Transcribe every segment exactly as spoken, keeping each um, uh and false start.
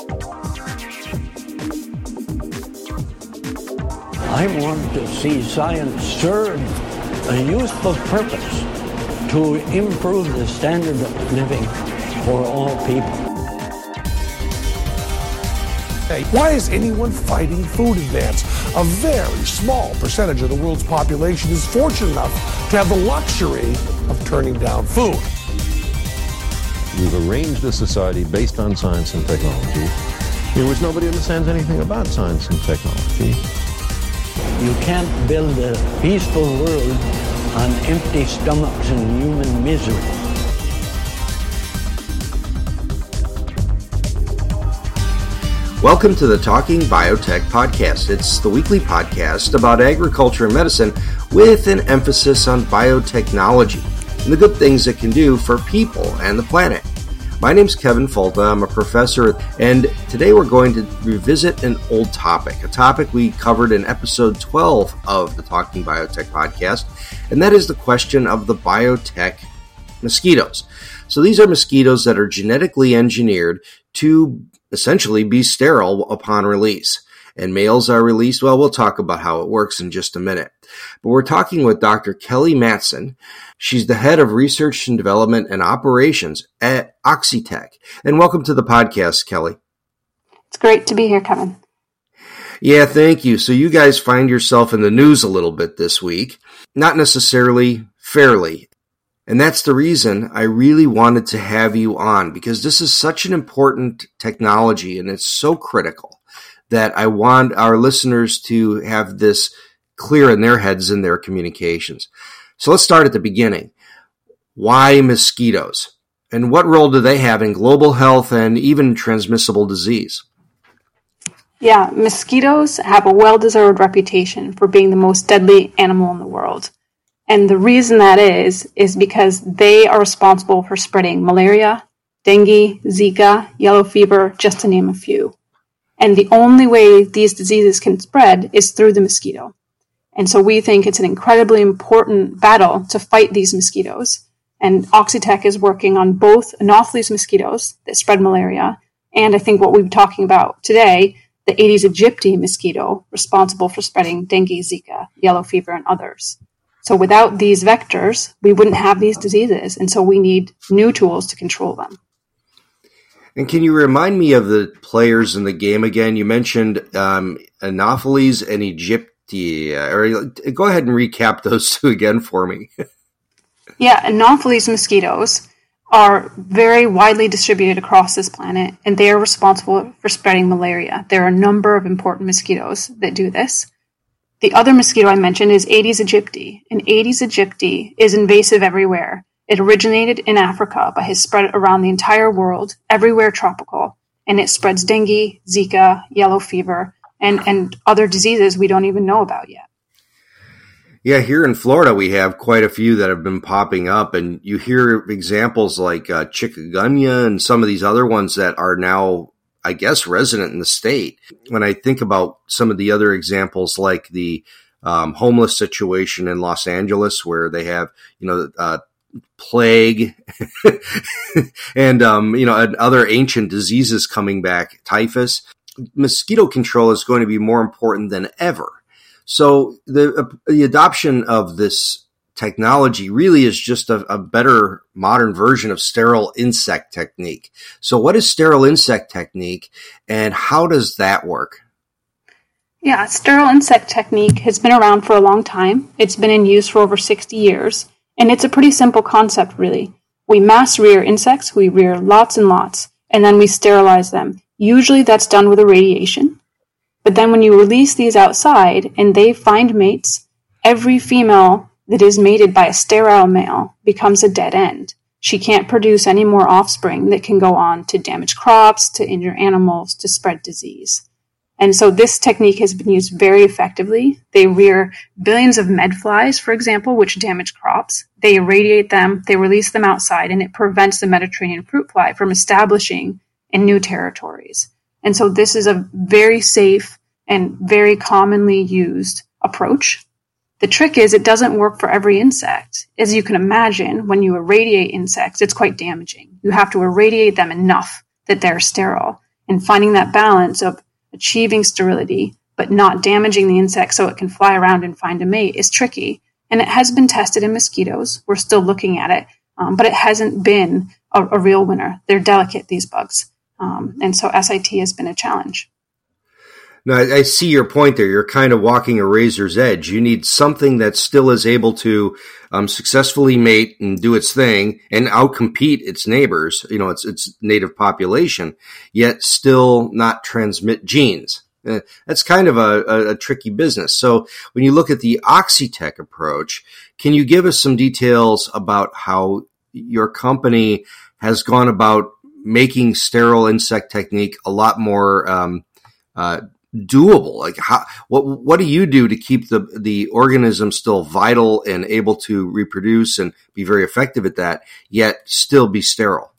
I want to see science serve a useful purpose to improve the standard of living for all people. Why is anyone fighting food advance? A very small percentage of the world's population is fortunate enough to have the luxury of turning down food. We've arranged a society based on science and technology in which nobody understands anything about science and technology. You can't build a peaceful world on empty stomachs and human misery. Welcome to the Talking Biotech Podcast. It's the weekly podcast about agriculture and medicine with an emphasis on biotechnology and the good things it can do for people and the planet. My name's Kevin Folta. I'm a professor, and today we're going to revisit an old topic, a topic we covered in episode twelve of the Talking Biotech Podcast, and that is the question of the biotech mosquitoes. So these are mosquitoes that are genetically engineered to essentially be sterile upon release. And males are released, well, we'll talk about how it works in just a minute. But we're talking with Doctor Kelly Matson. She's the head of research and development and operations at Oxitec. And welcome to the podcast, Kelly. It's great to be here, Kevin. Yeah, thank you. So you guys find yourself in the news a little bit this week, not necessarily fairly. And that's the reason I really wanted to have you on, because this is such an important technology and it's so critical that I want our listeners to have this clear in their heads in their communications. So let's start at the beginning. Why mosquitoes? And what role do they have in global health and even transmissible disease? Yeah, mosquitoes have a well-deserved reputation for being the most deadly animal in the world. And the reason that is, is because they are responsible for spreading malaria, dengue, Zika, yellow fever, just to name a few. And the only way these diseases can spread is through the mosquito. And so we think it's an incredibly important battle to fight these mosquitoes. And Oxitec is working on both Anopheles mosquitoes that spread malaria, and I think what we've been talking about today, the Aedes aegypti mosquito, responsible for spreading dengue, Zika, yellow fever, and others. So without these vectors, we wouldn't have these diseases, and so we need new tools to control them. And can you remind me of the players in the game again? You mentioned um, Anopheles and Aegypti. Or go ahead and recap those two again for me. Yeah, Anopheles mosquitoes are very widely distributed across this planet, and they are responsible for spreading malaria. There are a number of important mosquitoes that do this. The other mosquito I mentioned is Aedes aegypti, and Aedes aegypti is invasive everywhere. It originated in Africa, but has spread around the entire world, everywhere tropical, and it spreads dengue, Zika, yellow fever, and, and other diseases we don't even know about yet. Yeah, here in Florida, we have quite a few that have been popping up, and you hear examples like uh, chikungunya and some of these other ones that are now, I guess, resident in the state. When I think about some of the other examples like the um, homeless situation in Los Angeles, where they have, you know, uh, plague and, um, you know, other ancient diseases coming back, typhus, mosquito control is going to be more important than ever. So the, uh, the adoption of this technology really is just a, a better modern version of sterile insect technique. So what is sterile insect technique and how does that work? Yeah, sterile insect technique has been around for a long time. It's been in use for over sixty years. And it's a pretty simple concept, really. We mass rear insects, we rear lots and lots, and then we sterilize them. Usually that's done with irradiation. But then when you release these outside and they find mates, every female that is mated by a sterile male becomes a dead end. She can't produce any more offspring that can go on to damage crops, to injure animals, to spread disease. And so this technique has been used very effectively. They rear billions of medflies, for example, which damage crops. They irradiate them, they release them outside, and it prevents the Mediterranean fruit fly from establishing in new territories. And so this is a very safe and very commonly used approach. The trick is it doesn't work for every insect. As you can imagine, when you irradiate insects, it's quite damaging. You have to irradiate them enough that they're sterile. And finding that balance of achieving sterility, but not damaging the insect so it can fly around and find a mate is tricky. And it has been tested in mosquitoes. We're still looking at it, um, but it hasn't been a, a real winner. They're delicate, these bugs. Um, and so S I T has been a challenge. Now, I, I see your point there. You're kind of walking a razor's edge. You need something that still is able to um, successfully mate and do its thing and outcompete its neighbors, you know, its its native population, yet still not transmit genes. Uh, that's kind of a, a, a tricky business. So when you look at the Oxitec approach, can you give us some details about how your company has gone about making sterile insect technique a lot more um, uh, doable? Like, how, what what do you do to keep the the organism still vital and able to reproduce and be very effective at that, yet still be sterile?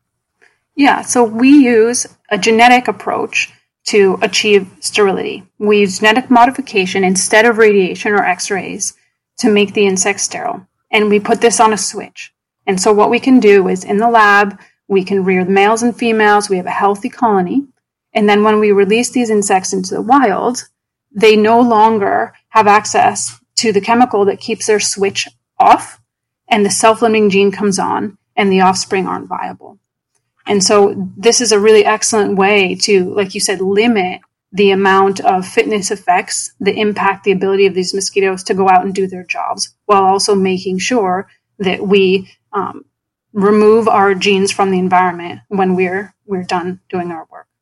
Yeah, so we use a genetic approach to achieve sterility. We use genetic modification instead of radiation or X-rays to make the insect sterile. And we put this on a switch. And so what we can do is in the lab, we can rear the males and females. We have a healthy colony. And then when we release these insects into the wild, they no longer have access to the chemical that keeps their switch off, and the self-limiting gene comes on, and the offspring aren't viable. And so this is a really excellent way to, like you said, limit the amount of fitness effects that impact the ability of these mosquitoes to go out and do their jobs, while also making sure that we um, remove our genes from the environment when we're we're done doing our work.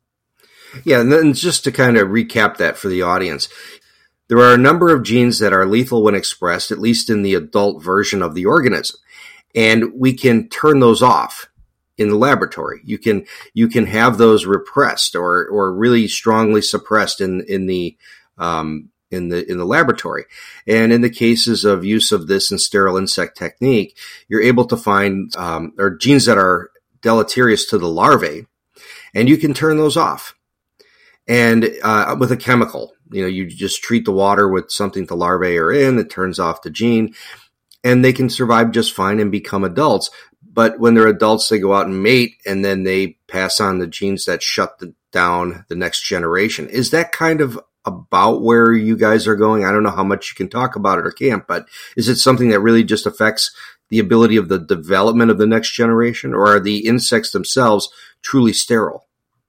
Yeah, and then just to kind of recap that for the audience, there are a number of genes that are lethal when expressed, at least in the adult version of the organism, and we can turn those off in the laboratory. You can you can have those repressed or or really strongly suppressed in in the um, in the in the laboratory. And in the cases of use of this in sterile insect technique, you're able to find um, or genes that are deleterious to the larvae, and you can turn those off. And uh, with a chemical, you know, you just treat the water with something the larvae are in, it turns off the gene, and they can survive just fine and become adults. But when they're adults, they go out and mate, and then they pass on the genes that shut the, down the next generation. Is that kind of about where you guys are going? I don't know how much you can talk about it or can't, but is it something that really just affects the ability of the development of the next generation, or are the insects themselves truly sterile?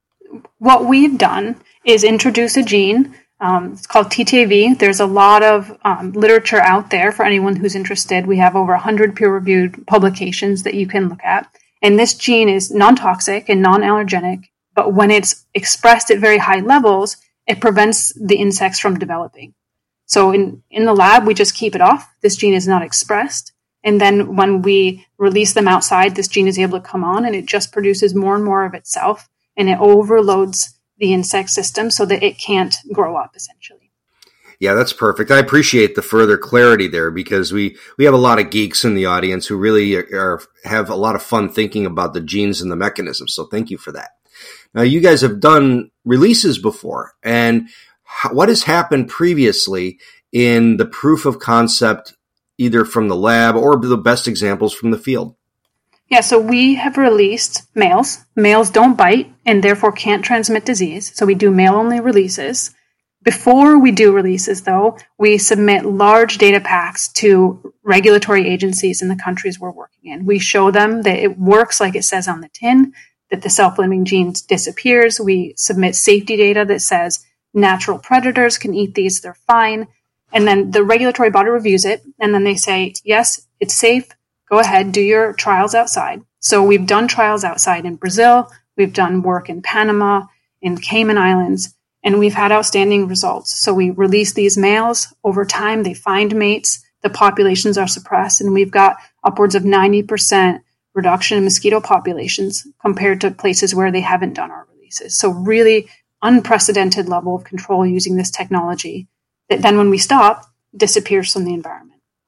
What we've done is introduce a gene. Um, it's called T T A V. There's a lot of um, literature out there for anyone who's interested. We have over one hundred peer-reviewed publications that you can look at. And this gene is non-toxic and non-allergenic, but when it's expressed at very high levels, it prevents the insects from developing. So in, in the lab, we just keep it off. This gene is not expressed. And then when we release them outside, this gene is able to come on, and it just produces more and more of itself, and it overloads the insect system so that it can't grow up, essentially. Yeah, that's perfect. I appreciate the further clarity there, because we, we have a lot of geeks in the audience who really are, have a lot of fun thinking about the genes and the mechanisms. So thank you for that. Now, you guys have done releases before, and how, what has happened previously in the proof of concept, either from the lab or the best examples from the field? Yeah, so we have released males. Males don't bite and therefore can't transmit disease. So we do male-only releases. Before we do releases, though, we submit large data packs to regulatory agencies in the countries we're working in. We show them that it works like it says on the tin, that the self-limiting gene disappears. We submit safety data that says natural predators can eat these, they're fine. And then the regulatory body reviews it, and then they say, yes, it's safe. Go ahead, do your trials outside. So we've done trials outside in Brazil. We've done work in Panama, in Cayman Islands, and we've had outstanding results. So we release these males. Over time, they find mates. The populations are suppressed, and we've got upwards of ninety percent reduction in mosquito populations compared to places where they haven't done our releases. So really unprecedented level of control using this technology that then when we stop, disappears from the environment.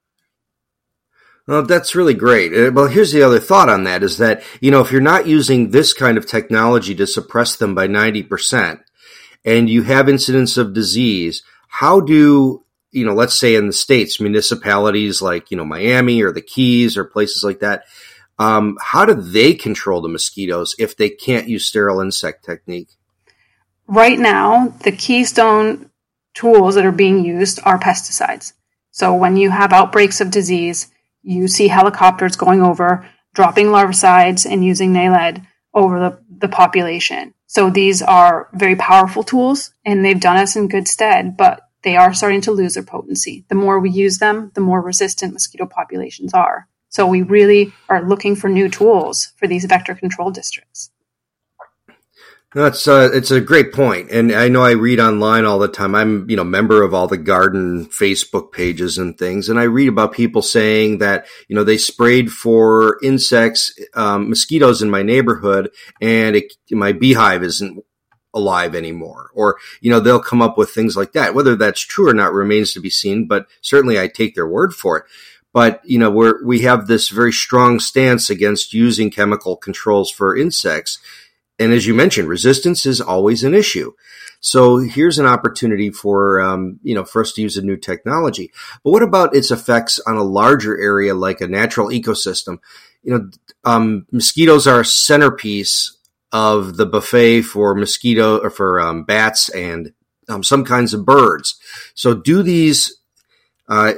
Well, that's really great. Well, here's the other thought on that is that, you know, if you're not using this kind of technology to suppress them by ninety percent and you have incidents of disease, how do, you know, let's say in the States, municipalities like, you know, Miami or the Keys or places like that, Um, how do they control the mosquitoes if they can't use sterile insect technique? Right now, the keystone tools that are being used are pesticides. So when you have outbreaks of disease, you see helicopters going over, dropping larvicides and using N A L E D over the, the population. So these are very powerful tools, and they've done us in good stead, but they are starting to lose their potency. The more we use them, the more resistant mosquito populations are. So we really are looking for new tools for these vector control districts. That's uh, it's a great point, and I know I read online all the time. I'm you know member of all the garden Facebook pages and things, and I read about people saying that you know they sprayed for insects, um, mosquitoes in my neighborhood, and it, my beehive isn't alive anymore, or you know they'll come up with things like that. Whether that's true or not remains to be seen, but certainly I take their word for it. But you know we're we have this very strong stance against using chemical controls for insects. And as you mentioned, resistance is always an issue. So here's an opportunity for, um, you know, for us to use a new technology. But what about its effects on a larger area like a natural ecosystem? You know, um, mosquitoes are a centerpiece of the buffet for mosquito or for um, bats and um, some kinds of birds. So do these, uh,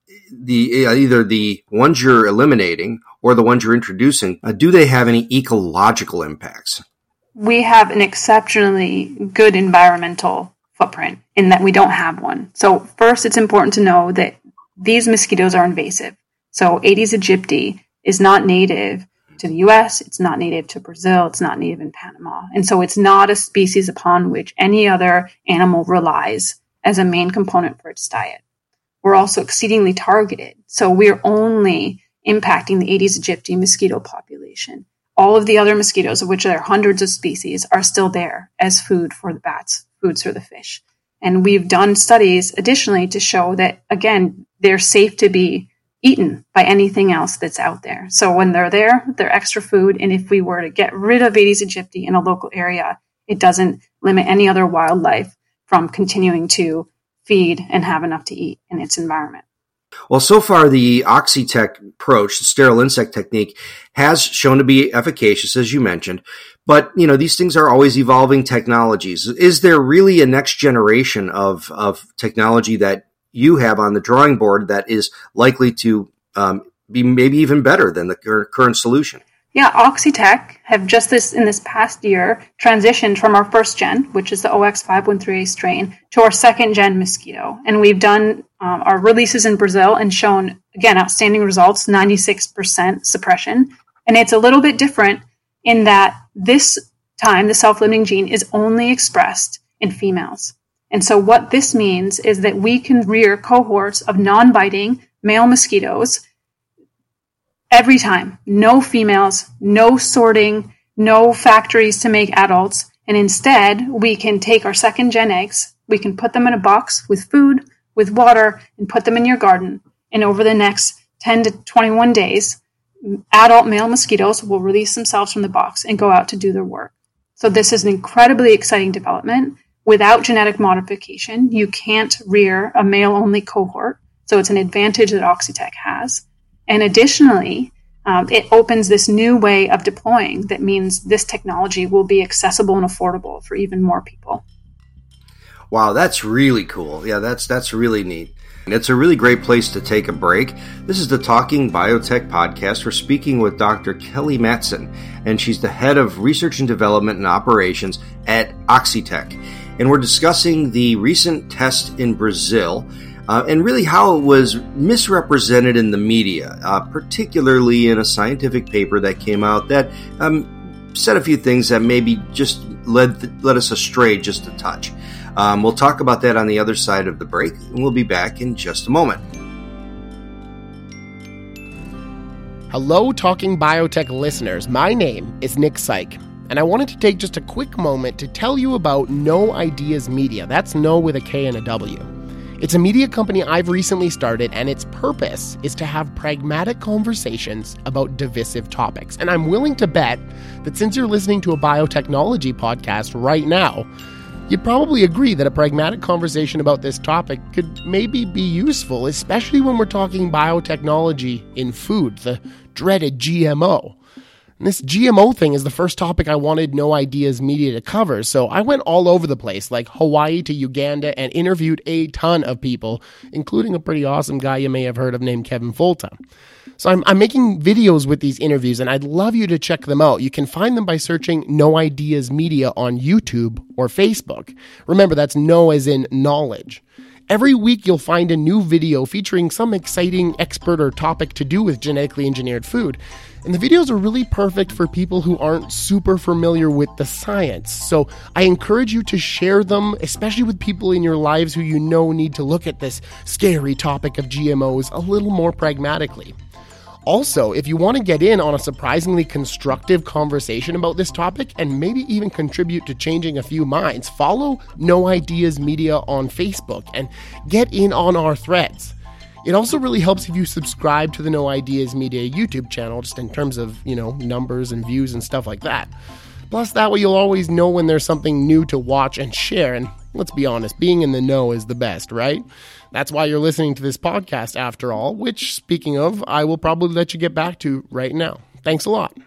the uh, either the ones you're eliminating or the ones you're introducing, uh, do they have any ecological impacts? We have an exceptionally good environmental footprint in that we don't have one. So first, it's important to know that these mosquitoes are invasive. So Aedes aegypti is not native to the U S, it's not native to Brazil, it's not native in Panama. And so it's not a species upon which any other animal relies as a main component for its diet. We're also exceedingly targeted. So we're only impacting the Aedes aegypti mosquito population. All of the other mosquitoes, of which there are hundreds of species, are still there as food for the bats, foods for the fish. And we've done studies additionally to show that, again, they're safe to be eaten by anything else that's out there. So when they're there, they're extra food. And if we were to get rid of Aedes aegypti in a local area, it doesn't limit any other wildlife from continuing to feed and have enough to eat in its environment. Well, so far, the Oxitec approach, the sterile insect technique, has shown to be efficacious, as you mentioned. But, you know, these things are always evolving technologies. Is there really a next generation of, of technology that you have on the drawing board that is likely to um, be maybe even better than the current solution? Yeah, Oxitec have just this in this past year transitioned from our first gen, which is the O X five one three A strain, to our second gen mosquito. And we've done um, our releases in Brazil and shown, again, outstanding results, ninety-six percent suppression. And it's a little bit different in that this time, the self-limiting gene is only expressed in females. And so what this means is that we can rear cohorts of non-biting male mosquitoes every time. No females, no sorting, no factories to make adults. And instead, we can take our second gen eggs, we can put them in a box with food, with water, and put them in your garden. And over the next ten to twenty-one days, adult male mosquitoes will release themselves from the box and go out to do their work. So this is an incredibly exciting development. Without genetic modification, you can't rear a male-only cohort. So it's an advantage that Oxitec has. And additionally, um, it opens this new way of deploying that means this technology will be accessible and affordable for even more people. Wow, that's really cool. Yeah, that's that's really neat. And it's a really great place to take a break. This is the Talking Biotech podcast. We're speaking with Doctor Kelly Matson, and she's the head of research and development and operations at Oxitec. And we're discussing the recent test in Brazil, Uh, and really how it was misrepresented in the media, uh, particularly in a scientific paper that came out that um, said a few things that maybe just led led us astray just a touch. Um, we'll talk about that on the other side of the break, and we'll be back in just a moment. Hello, Talking Biotech listeners. My name is Nick Syke, and I wanted to take just a quick moment to tell you about No Ideas Media. That's No with a K and a W. It's a media company I've recently started, and its purpose is to have pragmatic conversations about divisive topics. And I'm willing to bet that since you're listening to a biotechnology podcast right now, You'd probably agree that a pragmatic conversation about this topic could maybe be useful, especially when we're talking biotechnology in food, the dreaded G M O. And this G M O thing is the first topic I wanted No Ideas Media to cover, so I went all over the place, like Hawaii to Uganda, and interviewed a ton of people, including a pretty awesome guy you may have heard of named Kevin Folta. So I'm, I'm making videos with these interviews, and I'd love you to check them out. You can find them by searching No Ideas Media on YouTube or Facebook. Remember, that's no as in knowledge. Every week you'll find a new video featuring some exciting expert or topic to do with genetically engineered food. And the videos are really perfect for people who aren't super familiar with the science. So I encourage you to share them, especially with people in your lives who you know need to look at this scary topic of G M Os a little more pragmatically. Also, if you want to get in on a surprisingly constructive conversation about this topic and maybe even contribute to changing a few minds, follow No Ideas Media on Facebook and get in on our threads. It also really helps if you subscribe to the No Ideas Media YouTube channel, just in terms of, you know, numbers and views and stuff like that. Plus, that way you'll always know when there's something new to watch and share. And let's be honest, being in the know is the best, right? That's why you're listening to this podcast after all, which, speaking of, I will probably let you get back to right now. Thanks a lot.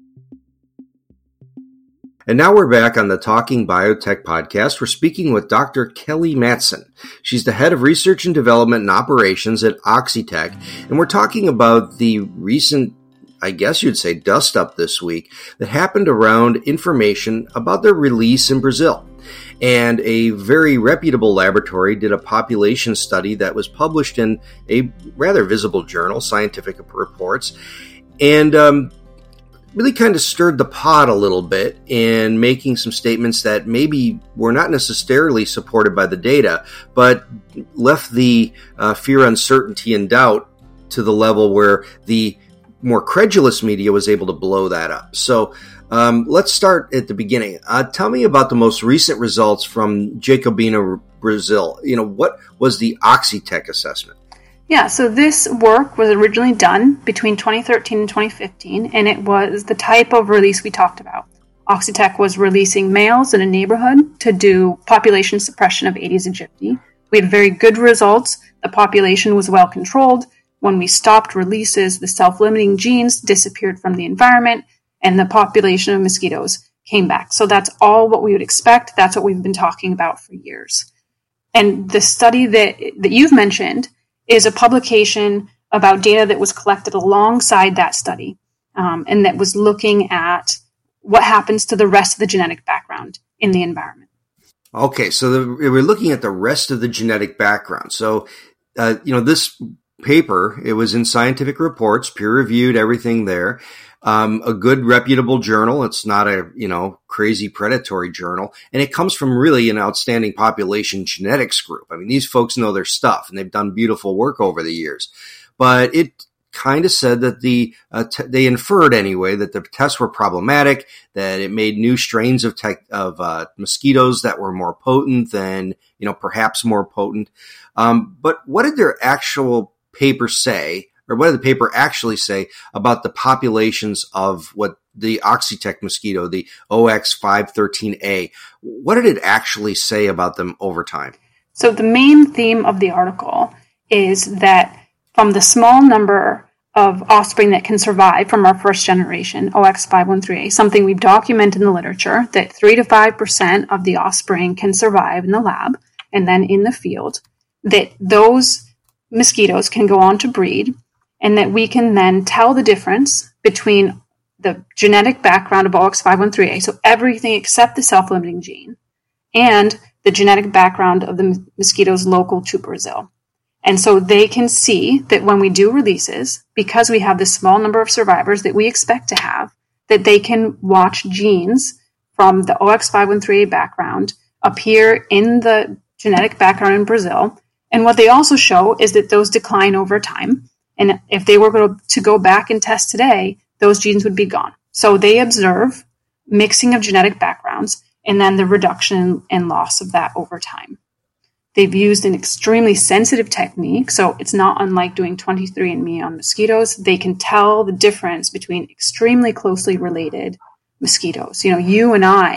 And now we're back on the Talking Biotech podcast. We're speaking with Doctor Kelly Matson. She's the head of research and development and operations at Oxitec. And we're talking about the recent, I guess you'd say, dust up this week that happened around information about their release in Brazil. And a very reputable laboratory did a population study that was published in a rather visible journal, Scientific Reports, and um, really kind of stirred the pot a little bit in making some statements that maybe were not necessarily supported by the data, but left the uh, fear, uncertainty, and doubt to the level where the more credulous media was able to blow that up. So um, let's start at the beginning. Uh, tell me about the most recent results from Jacobina, Brazil. You know, what was the Oxitec assessment? Yeah, so this work was originally done between twenty thirteen and twenty fifteen, and it was the type of release we talked about. Oxitec was releasing males in a neighborhood to do population suppression of Aedes aegypti. We had very good results. The population was well controlled. When we stopped releases, the self-limiting genes disappeared from the environment, and the population of mosquitoes came back. So that's all what we would expect. That's what we've been talking about for years. And the study that, that you've mentioned is a publication about data that was collected alongside that study, um, and that was looking at what happens to the rest of the genetic background in the environment. Okay, so the, we're looking at the rest of the genetic background. So, uh, you know, this paper, it was in Scientific Reports, peer-reviewed, everything there. Um, a good, reputable journal. It's not a, you know, crazy predatory journal. And it comes from really an outstanding population genetics group. I mean, these folks know their stuff, and they've done beautiful work over the years. But it kind of said that the, uh, t- they inferred anyway, that the tests were problematic, that it made new strains of tech, of, uh, mosquitoes that were more potent than, you know, perhaps more potent. Um, but what did their actual paper say, or what did the paper actually say about the populations of what the Oxitec mosquito, the O X five thirteen A? What did it actually say about them over time? So the main theme of the article is that from the small number of offspring that can survive from our first generation, O X five thirteen A, something we've documented in the literature, that three to five percent of the offspring can survive in the lab and then in the field, that those mosquitoes can go on to breed, and that we can then tell the difference between the genetic background of O X five thirteen A, so everything except the self-limiting gene, and the genetic background of the mosquitoes local to Brazil. And so they can see that when we do releases, because we have this small number of survivors that we expect to have, that they can watch genes from the O X five thirteen A background appear in the genetic background in Brazil. And what they also show is that those decline over time. And if they were to go back and test today, those genes would be gone. So they observe mixing of genetic backgrounds and then the reduction and loss of that over time. They've used an extremely sensitive technique, so it's not unlike doing twenty-three and me on mosquitoes. They can tell the difference between extremely closely related mosquitoes. You know, you and I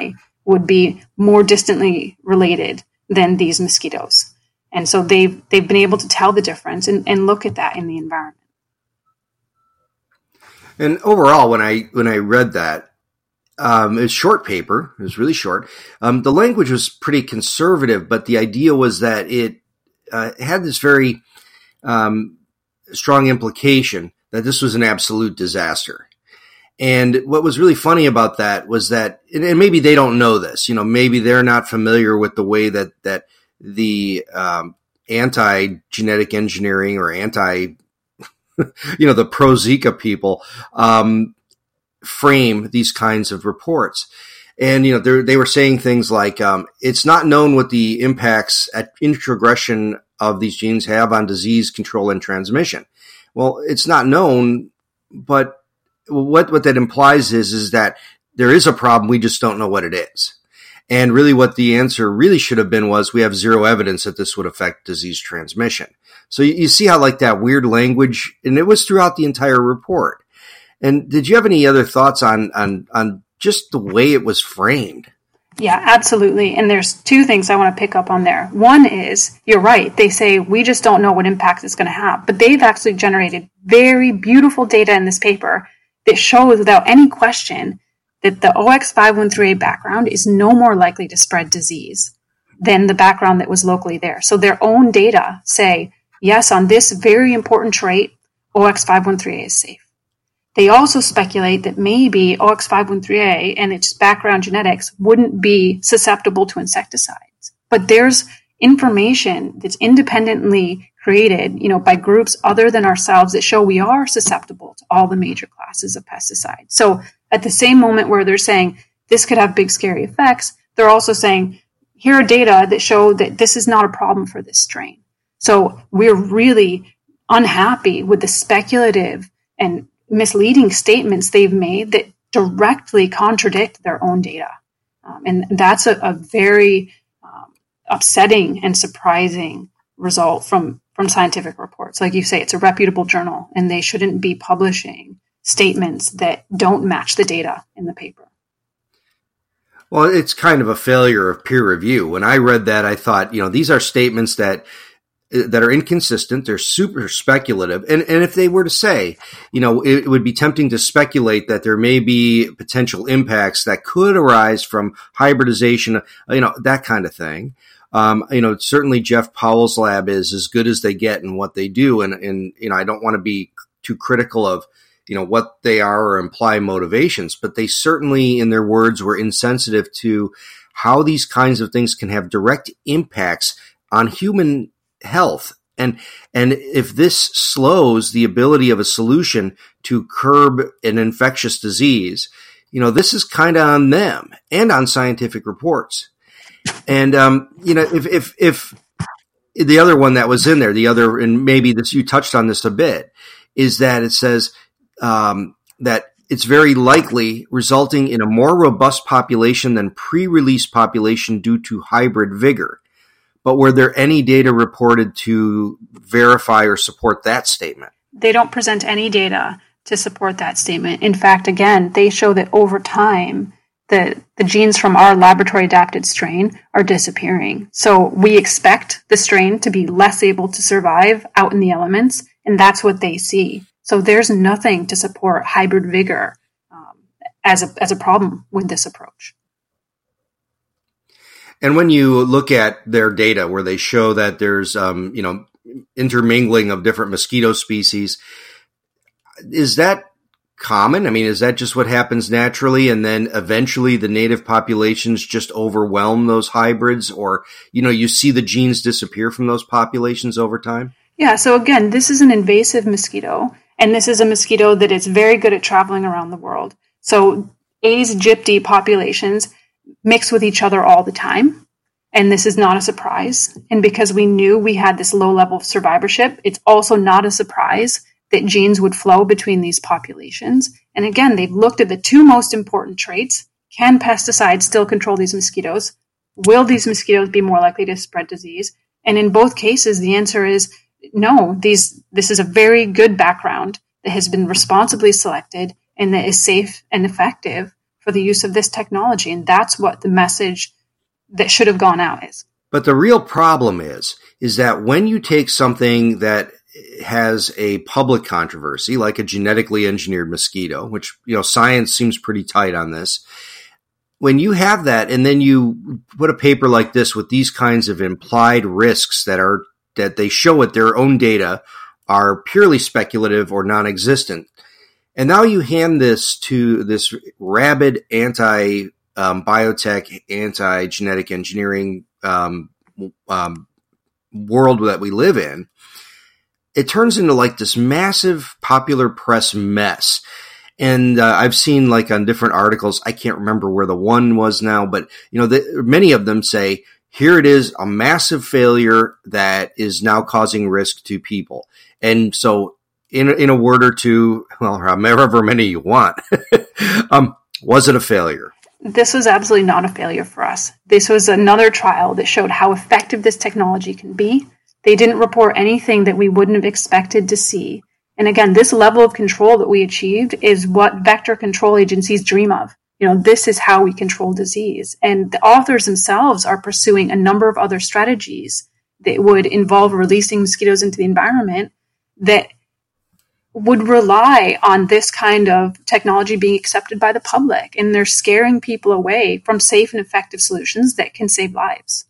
would be more distantly related than these mosquitoes. And so they've, they've been able to tell the difference and, and look at that in the environment. And overall, when I when I read that, um, it was a short paper. It was really short. Um, the language was pretty conservative, but the idea was that it uh, had this very um, strong implication that this was an absolute disaster. And what was really funny about that was that, and maybe they don't know this, you know, maybe they're not familiar with the way that that the um, anti-genetic engineering or anti you know, the pro-Zika people um, frame these kinds of reports. And, you know, they were saying things like, um, it's not known what the impacts at introgression of these genes have on disease control and transmission. Well, it's not known, but what, what that implies is, is that there is a problem. We just don't know what it is. And really what the answer really should have been was we have zero evidence that this would affect disease transmission. So you, you see how like that weird language, and it was throughout the entire report. And did you have any other thoughts on, on, on just the way it was framed? Yeah, absolutely. And there's two things I want to pick up on there. One is, you're right. They say we just don't know what impact it's going to have, but they've actually generated very beautiful data in this paper that shows without any question that the O X five one three A background is no more likely to spread disease than the background that was locally there. So their own data say, yes, on this very important trait, O X five one three A is safe. They also speculate that maybe O X five one three A and its background genetics wouldn't be susceptible to insecticides. But there's information that's independently created, you know, by groups other than ourselves that show we are susceptible to all the major classes of pesticides. So at the same moment where they're saying this could have big, scary effects, they're also saying, here are data that show that this is not a problem for this strain. So we're really unhappy with the speculative and misleading statements they've made that directly contradict their own data. Um, and that's a, a very um, upsetting and surprising result from, from scientific reports. Like you say, it's a reputable journal, and they shouldn't be publishing statements that don't match the data in the paper. Well, it's kind of a failure of peer review. When I read that, I thought, you know, these are statements that that are inconsistent. They're super speculative. And, and if they were to say, you know, it, it would be tempting to speculate that there may be potential impacts that could arise from hybridization, you know, that kind of thing. Um, you know, certainly Jeff Powell's lab is as good as they get in what they do. And, and, you know, I don't want to be too critical of, you know, what they are or imply motivations, but they certainly, in their words, were insensitive to how these kinds of things can have direct impacts on human health. And, and if this slows the ability of a solution to curb an infectious disease, you know, this is kind of on them and on scientific reports. And, um, you know, if, if, if the other one that was in there, the other, and maybe this, you touched on this a bit, is that it says, um, that it's very likely resulting in a more robust population than pre-release population due to hybrid vigor. But were there any data reported to verify or support that statement? They don't present any data to support that statement. In fact, again, they show that over time, the, the genes from our laboratory adapted strain are disappearing. So we expect the strain to be less able to survive out in the elements, and that's what they see. So there's nothing to support hybrid vigor um, as a as a problem with this approach. And when you look at their data where they show that there's, um, you know, intermingling of different mosquito species, is that common? I mean, is that just what happens naturally, and then eventually the native populations just overwhelm those hybrids, or, you know, you see the genes disappear from those populations over time? Yeah, so again, this is an invasive mosquito, and this is a mosquito that is very good at traveling around the world. So Aedes aegypti populations mix with each other all the time, and this is not a surprise. And because we knew we had this low level of survivorship, it's also not a surprise that genes would flow between these populations. And again, they've looked at the two most important traits. Can pesticides still control these mosquitoes? Will these mosquitoes be more likely to spread disease? And in both cases, the answer is no. These this is a very good background that has been responsibly selected and that is safe and effective for the use of this technology. And that's what the message that should have gone out is. But the real problem is, is that when you take something that has a public controversy, like a genetically engineered mosquito, which, you know, science seems pretty tight on this. When you have that, and then you put a paper like this with these kinds of implied risks that are, that they show with their own data are purely speculative or non-existent. And now you hand this to this rabid anti um, biotech, anti-genetic engineering um, um, world that we live in. It turns into like this massive popular press mess. And uh, I've seen like on different articles, I can't remember where the one was now, but you know, the, many of them say, here it is, a massive failure that is now causing risk to people. And so in, in a word or two, well, however many you want, um, was it a failure? This was absolutely not a failure for us. This was another trial that showed how effective this technology can be. They didn't report anything that we wouldn't have expected to see. And again, this level of control that we achieved is what vector control agencies dream of. You know, this is how we control disease. And the authors themselves are pursuing a number of other strategies that would involve releasing mosquitoes into the environment that would rely on this kind of technology being accepted by the public. And they're scaring people away from safe and effective solutions that can save lives.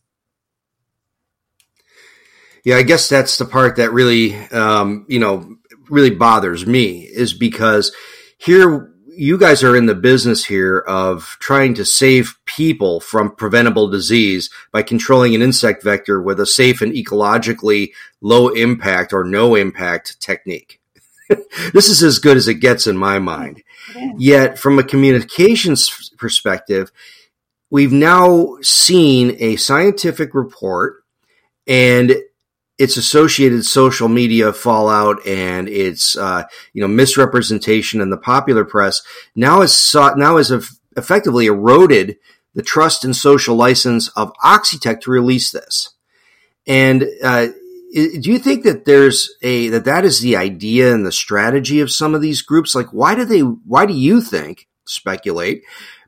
Yeah, I guess that's the part that really, um, you know, really bothers me, is because here you guys are in the business here of trying to save people from preventable disease by controlling an insect vector with a safe and ecologically low impact or no impact technique. This is as good as it gets in my mind. Yeah. Yet from a communications perspective, we've now seen a scientific report and its associated social media fallout and its, uh, you know, misrepresentation in the popular press now has sought, now has effectively eroded the trust and social license of Oxitec to release this. And, uh, do you think that there's a, that that is the idea and the strategy of some of these groups? Like, why do they, why do you think, speculate,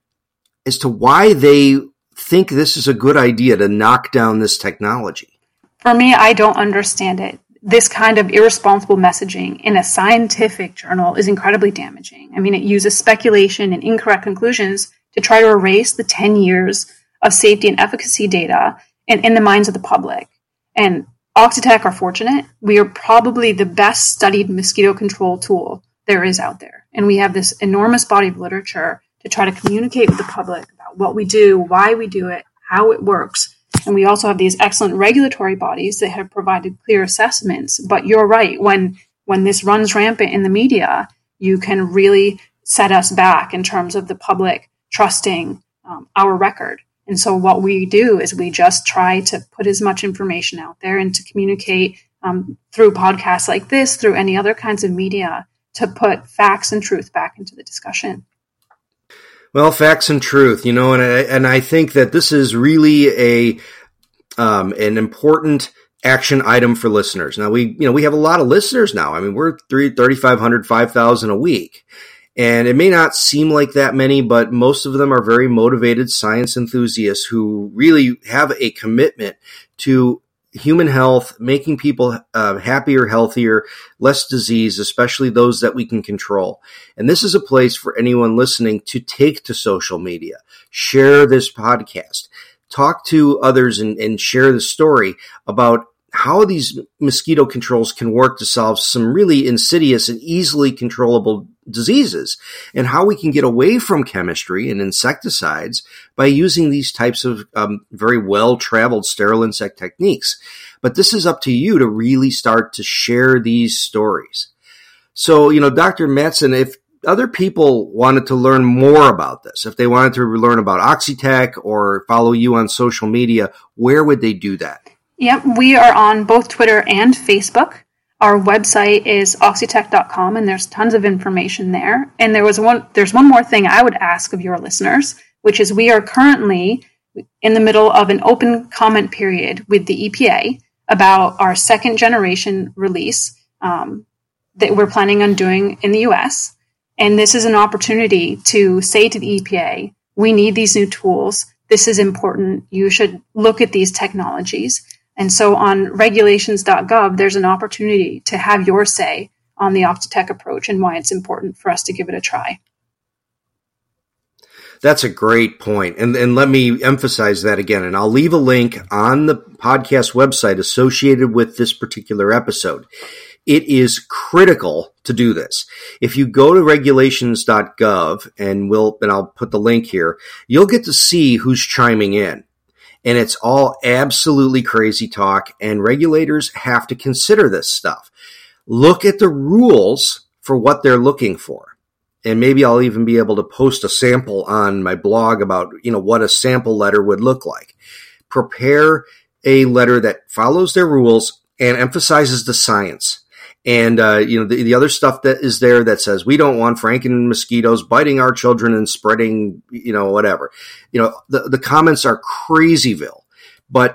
as to why they think this is a good idea to knock down this technology? For me, I don't understand it. This kind of irresponsible messaging in a scientific journal is incredibly damaging. I mean, it uses speculation and incorrect conclusions to try to erase the ten years of safety and efficacy data in, in the minds of the public. And Oxitec are fortunate. We are probably the best studied mosquito control tool there is out there. And we have this enormous body of literature to try to communicate with the public about what we do, why we do it, how it works. And we also have these excellent regulatory bodies that have provided clear assessments. But you're right, when when this runs rampant in the media, you can really set us back in terms of the public trusting um, our record. And so what we do is we just try to put as much information out there and to communicate um, through podcasts like this, through any other kinds of media, to put facts and truth back into the discussion. Well, facts and truth, you know, and I, and I think that this is really a um, an important action item for listeners. Now, we, you know, we have a lot of listeners now. I mean, we're thirty-five hundred, five thousand a week. And it may not seem like that many, but most of them are very motivated science enthusiasts who really have a commitment to human health, making people uh, happier, healthier, less disease, especially those that we can control. And this is a place for anyone listening to take to social media, share this podcast, talk to others and, and share the story about how these mosquito controls can work to solve some really insidious and easily controllable diseases, and how we can get away from chemistry and insecticides by using these types of um, very well-traveled sterile insect techniques. But this is up to you to really start to share these stories. So, you know, Doctor Mattson, if other people wanted to learn more about this, if they wanted to learn about Oxitec or follow you on social media, where would they do that? Yep, we are on both Twitter and Facebook. Our website is oxitec dot com, and there's tons of information there. And there was one. There's one more thing I would ask of your listeners, which is we are currently in the middle of an open comment period with the E P A about our second generation release um, that we're planning on doing in the U S. And this is an opportunity to say to the E P A, we need these new tools. This is important. You should look at these technologies. And so on regulations dot gov, there's an opportunity to have your say on the Optotec approach and why it's important for us to give it a try. That's a great point. And, and let me emphasize that again. And I'll leave a link on the podcast website associated with this particular episode. It is critical to do this. If you go to regulations dot gov, and we'll, and I'll put the link here, you'll get to see who's chiming in. And it's all absolutely crazy talk, and regulators have to consider this stuff. Look at the rules for what they're looking for. And maybe I'll even be able to post a sample on my blog about, you know, what a sample letter would look like. Prepare a letter that follows their rules and emphasizes the science. And, uh, you know, the, the other stuff that is there that says we don't want Franken mosquitoes biting our children and spreading, you know, whatever. You know, the, the comments are crazyville. But,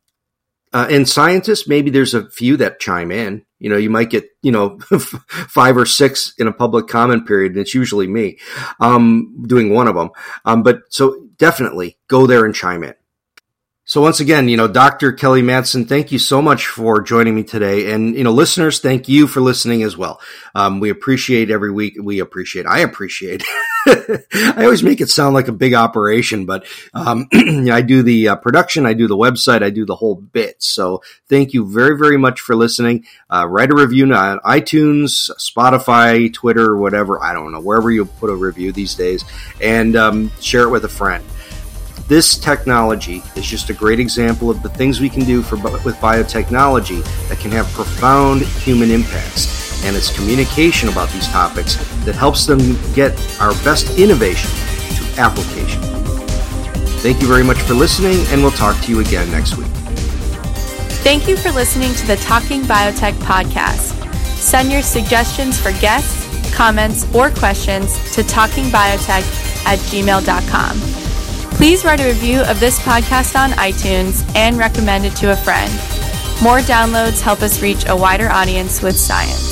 uh, and scientists, maybe there's a few that chime in. You know, you might get, you know, five or six in a public comment period, and it's usually me um, doing one of them. Um, but so definitely go there and chime in. So once again, you know, Doctor Kelly Madsen, thank you so much for joining me today. And, you know, listeners, thank you for listening as well. Um, we appreciate every week. We appreciate, I appreciate. I always make it sound like a big operation, but um, I do the uh, production, I do the website, I do the whole bit. So thank you very, very much for listening. Uh, write a review on iTunes, Spotify, Twitter, whatever. I don't know, wherever you put a review these days, and um, share it with a friend. This technology is just a great example of the things we can do for with biotechnology that can have profound human impacts. And it's communication about these topics that helps them get our best innovation to application. Thank you very much for listening, and we'll talk to you again next week. Thank you for listening to the Talking Biotech podcast. Send your suggestions for guests, comments, or questions to talkingbiotech at gmail dot com. Please write a review of this podcast on iTunes and recommend it to a friend. More downloads help us reach a wider audience with science.